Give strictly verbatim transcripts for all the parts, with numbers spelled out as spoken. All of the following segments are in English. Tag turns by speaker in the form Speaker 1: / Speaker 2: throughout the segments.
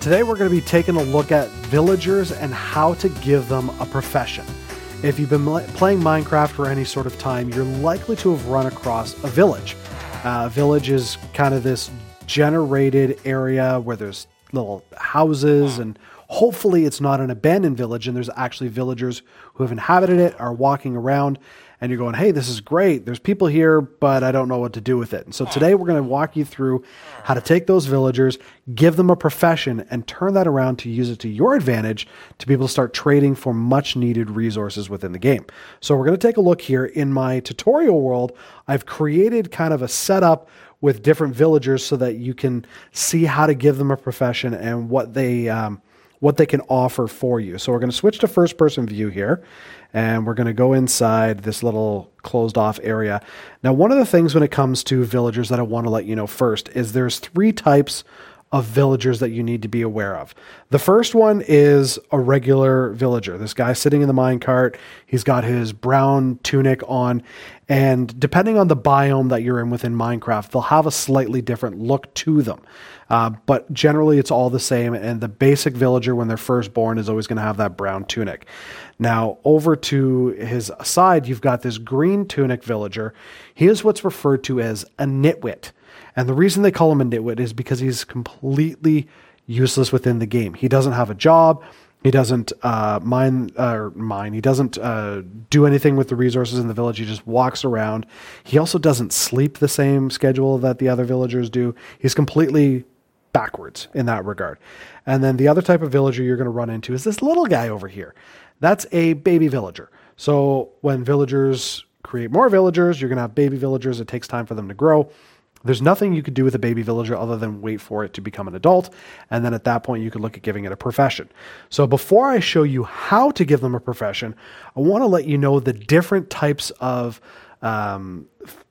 Speaker 1: today we're going to be taking a look at villagers and how to give them a profession. If you've been playing Minecraft for any sort of time, you're likely to have run across a village. Uh, a village is kind of this generated area where there's little houses, and hopefully it's not an abandoned village and there's actually villagers who have inhabited it, are walking around, and you're going, hey, this is great. There's people here, but I don't know what to do with it. And so today we're going to walk you through how to take those villagers, give them a profession, and turn that around to use it to your advantage to be able to start trading for much needed resources within the game. So we're going to take a look here. In my tutorial world, I've created kind of a setup with different villagers so that you can see how to give them a profession and what they um, what they can offer for you. So we're going to switch to first person view here, and we're going to go inside this little closed off area. Now, one of the things when it comes to villagers that I want to let you know first is there's three types of villagers that you need to be aware of. The first one is a regular villager. This guy sitting in the minecart, he's got his brown tunic on, and depending on the biome that you're in within Minecraft, they'll have a slightly different look to them. Uh, but generally it's all the same, and the basic villager when they're first born is always going to have that brown tunic. Now, over to his side, you've got this green tunic villager. He is what's referred to as a nitwit. And the reason they call him a nitwit is because he's completely useless within the game. He doesn't have a job. He doesn't uh, mine, uh, mine. He doesn't uh, do anything with the resources in the village. He just walks around. He also doesn't sleep the same schedule that the other villagers do. He's completely backwards in that regard. And then the other type of villager you're going to run into is this little guy over here. That's a baby villager. So when villagers create more villagers, you're going to have baby villagers. It takes time for them to grow. There's nothing you could do with a baby villager other than wait for it to become an adult. And then at that point, you could look at giving it a profession. So before I show you how to give them a profession, I want to let you know the different types of um,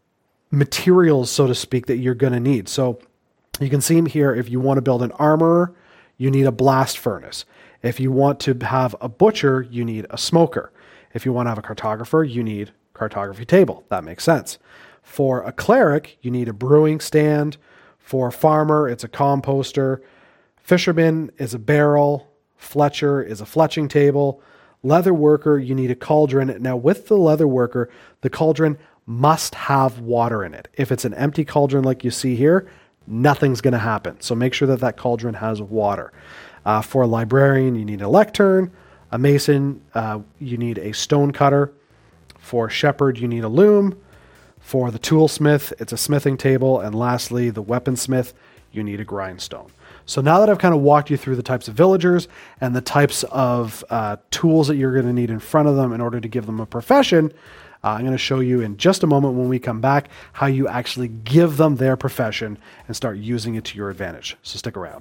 Speaker 1: materials, so to speak, that you're going to need. So you can see them here. If you want to build an armorer, you need a blast furnace. If you want to have a butcher, you need a smoker. If you want to have a cartographer, you need a cartography table. That makes sense. For a cleric, you need a brewing stand. For a farmer, it's a composter. Fisherman is a barrel. Fletcher is a fletching table. Leather worker, you need a cauldron. Now, with the leather worker, the cauldron must have water in it. If it's an empty cauldron like you see here, nothing's going to happen. So make sure that that cauldron has water. Uh, for a librarian, you need a lectern. A mason, uh, you need a stone cutter. For a shepherd, you need a loom. For the toolsmith, it's a smithing table. And lastly, the weaponsmith, you need a grindstone. So now that I've kind of walked you through the types of villagers and the types of uh, tools that you're going to need in front of them in order to give them a profession, uh, I'm going to show you in just a moment when we come back how you actually give them their profession and start using it to your advantage. So stick around.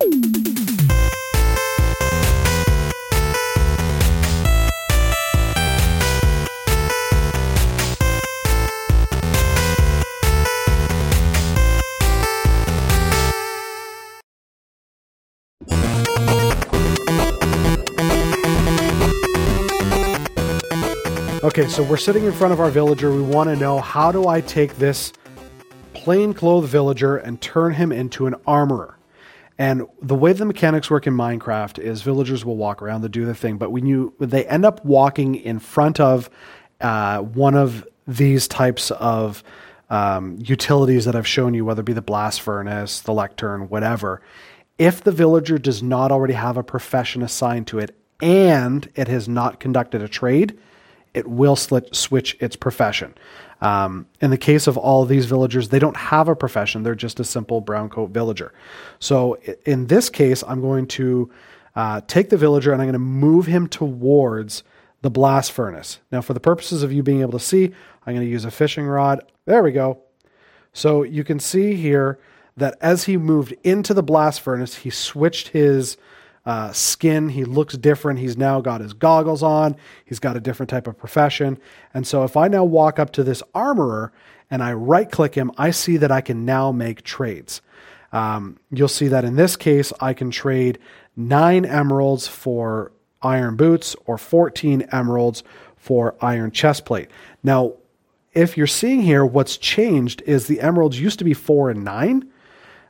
Speaker 1: Okay, so we're sitting in front of our villager. We want to know, how do I take this plainclothes villager and turn him into an armorer? And the way the mechanics work in Minecraft is villagers will walk around, they do their thing, but when you they end up walking in front of uh, one of these types of um, utilities that I've shown you, whether it be the blast furnace, the lectern, whatever, if the villager does not already have a profession assigned to it and it has not conducted a trade, it will switch its profession. Um, in the case of all of these villagers, they don't have a profession. They're just a simple brown coat villager. So in this case, I'm going to uh, take the villager and I'm going to move him towards the blast furnace. Now, for the purposes of you being able to see, I'm going to use a fishing rod. There we go. So you can see here that as he moved into the blast furnace, he switched his Uh, skin. He looks different. He's now got his goggles on. He's got a different type of profession. And so if I now walk up to this armorer and I right click him, I see that I can now make trades. Um, you'll see that in this case, I can trade nine emeralds for iron boots or fourteen emeralds for iron chestplate. Now, if you're seeing here, what's changed is the emeralds used to be four and nine.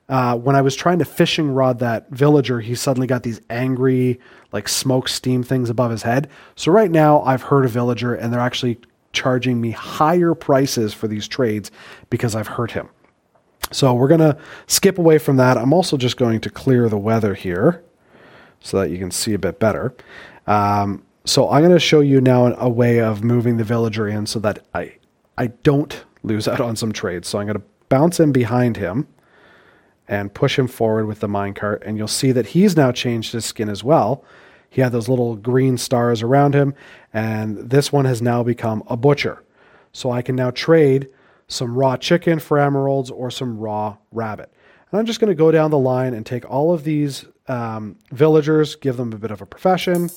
Speaker 1: uh, when I was trying to fishing rod that villager, he suddenly got these angry, like smoke steam things above his head. So right now I've hurt a villager and they're actually charging me higher prices for these trades because I've hurt him. So we're going to skip away from that. I'm also just going to clear the weather here so that you can see a bit better. Um, so I'm going to show you now a way of moving the villager in so that I, I don't lose out on some trades. So I'm going to bounce in behind him and push him forward with the minecart. And you'll see that he's now changed his skin as well. He had those little green stars around him. And this one has now become a butcher. So I can now trade some raw chicken for emeralds or some raw rabbit. And I'm just going to go down the line and take all of these um, villagers, give them a bit of a profession.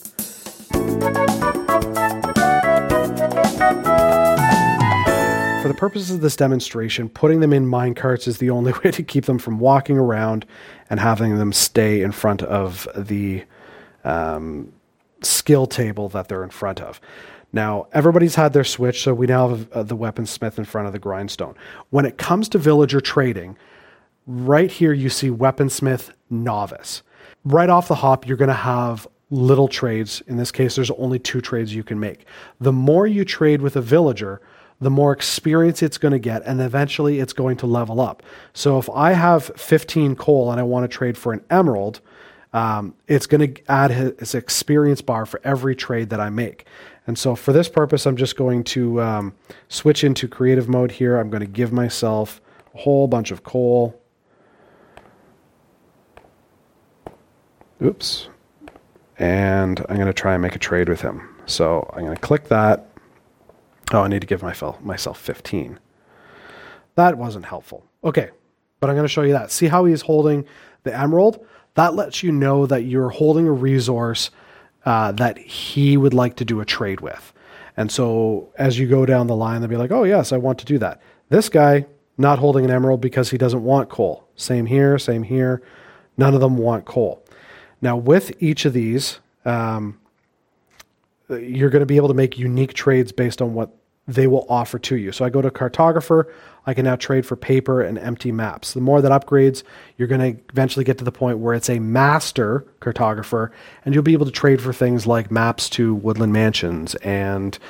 Speaker 1: For the purposes of this demonstration, putting them in minecarts is the only way to keep them from walking around and having them stay in front of the um, skill table that they're in front of. Now, everybody's had their switch, so we now have uh, the weaponsmith in front of the grindstone. When it comes to villager trading, right here you see weaponsmith novice. Right off the hop, you're going to have little trades. In this case, there's only two trades you can make. The more you trade with a villager, the more experience it's going to get, and eventually it's going to level up. So if I have fifteen coal and I want to trade for an emerald, um, it's going to add his experience bar for every trade that I make. And so for this purpose, I'm just going to um, switch into creative mode here. I'm going to give myself a whole bunch of coal. Oops. And I'm going to try and make a trade with him. So I'm going to click that. Oh, I need to give myself myself fifteen. That wasn't helpful. Okay, but I'm going to show you that. See how he's holding the emerald? That lets you know that you're holding a resource uh, that he would like to do a trade with. And so as you go down the line, they'll be like, oh, yes, I want to do that. This guy, not holding an emerald because he doesn't want coal. Same here, same here. None of them want coal. Now, with each of these, um, you're going to be able to make unique trades based on what they will offer to you. So I go to cartographer, I can now trade for paper and empty maps. The more that upgrades, you're going to eventually get to the point where it's a master cartographer, and you'll be able to trade for things like maps to woodland mansions and,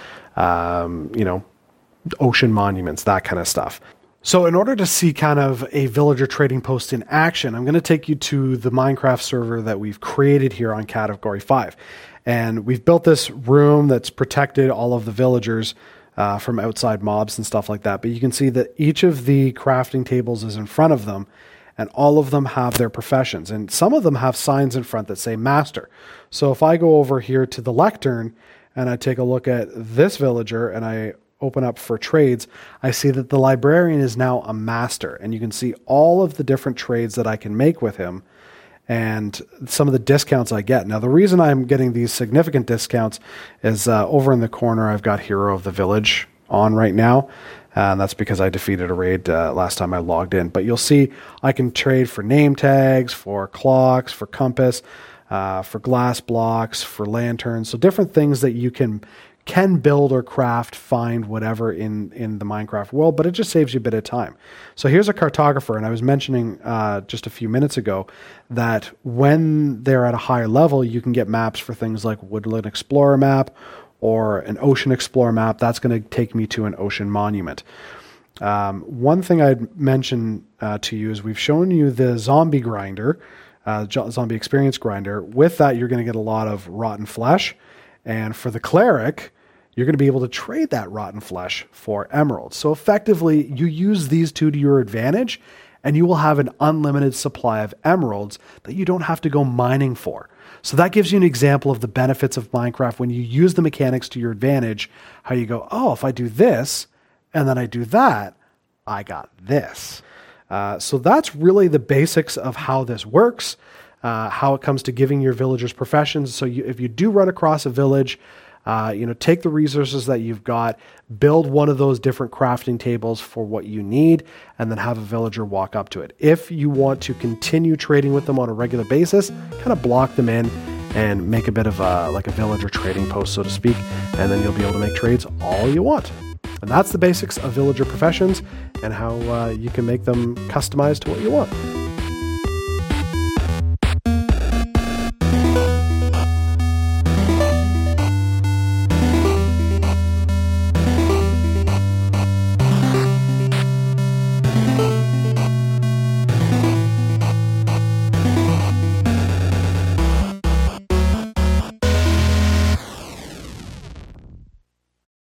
Speaker 1: um, you know, ocean monuments, that kind of stuff. So in order to see kind of a villager trading post in action, I'm going to take you to the Minecraft server that we've created here on Category five. And we've built this room that's protected all of the villagers uh, from outside mobs and stuff like that. But you can see that each of the crafting tables is in front of them, and all of them have their professions. And some of them have signs in front that say master. So if I go over here to the lectern and I take a look at this villager and I open up for trades, I see that the librarian is now a master, and you can see all of the different trades that I can make with him and some of the discounts I get. Now, the reason I'm getting these significant discounts is uh, over in the corner, I've got Hero of the Village on right now. Uh, and that's because I defeated a raid uh, last time I logged in. But you'll see I can trade for name tags, for clocks, for compass, uh, for glass blocks, for lanterns. So different things that you can can build or craft, find whatever in, in the Minecraft world, but it just saves you a bit of time. So here's a cartographer, and I was mentioning uh, just a few minutes ago that when they're at a higher level, you can get maps for things like Woodland Explorer map or an Ocean Explorer map. That's going to take me to an ocean monument. Um, one thing I'd mention uh, to you is we've shown you the zombie grinder, uh, zombie experience grinder. With that, you're going to get a lot of rotten flesh. And for the cleric, you're going to be able to trade that rotten flesh for emeralds. So effectively, you use these two to your advantage, and you will have an unlimited supply of emeralds that you don't have to go mining for. So that gives you an example of the benefits of Minecraft when you use the mechanics to your advantage, how you go, oh, if I do this, and then I do that, I got this. Uh, so that's really the basics of how this works. Uh, how it comes to giving your villagers professions. So you, if you do run across a village, uh, you know, take the resources that you've got, build one of those different crafting tables for what you need, and then have a villager walk up to it. If you want to continue trading with them on a regular basis, kind of block them in and make a bit of a, like a villager trading post, so to speak, and then you'll be able to make trades all you want. And that's the basics of villager professions and how uh, you can make them customized to what you want.